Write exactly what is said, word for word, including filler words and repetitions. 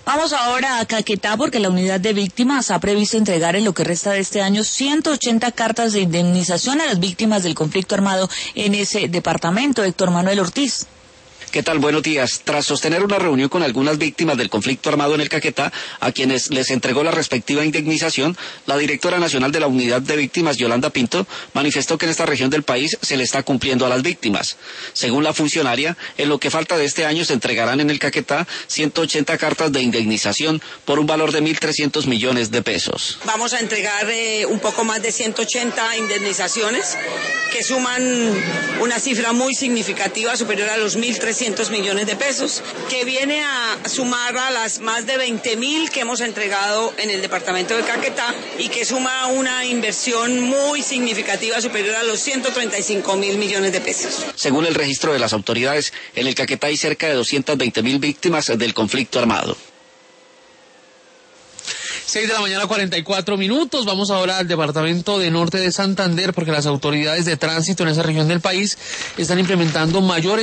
Vamos ahora a Caquetá porque la unidad de víctimas ha previsto entregar en lo que resta de este año ciento ochenta cartas de indemnización a las víctimas del conflicto armado en ese departamento. Héctor Manuel Ortiz. ¿Qué tal? Buenos días. Tras sostener una reunión con algunas víctimas del conflicto armado en el Caquetá, a quienes les entregó la respectiva indemnización, la directora nacional de la Unidad de Víctimas, Yolanda Pinto, manifestó que en esta región del país se le está cumpliendo a las víctimas. Según la funcionaria, en lo que falta de este año se entregarán en el Caquetá ciento ochenta cartas de indemnización por un valor de mil trescientos millones de pesos. Vamos a entregar eh, un poco más de ciento ochenta indemnizaciones que suman una cifra muy significativa, superior a los mil trescientos millones de pesos, que viene a sumar a las más de veinte mil que hemos entregado en el departamento de Caquetá y que suma una inversión muy significativa superior a los ciento treinta y cinco mil millones de pesos. Según el registro de las autoridades, en el Caquetá hay cerca de doscientas veinte mil víctimas del conflicto armado. seis de la mañana, cuarenta y cuatro minutos. Vamos ahora al departamento de Norte de Santander porque las autoridades de tránsito en esa región del país están implementando mayores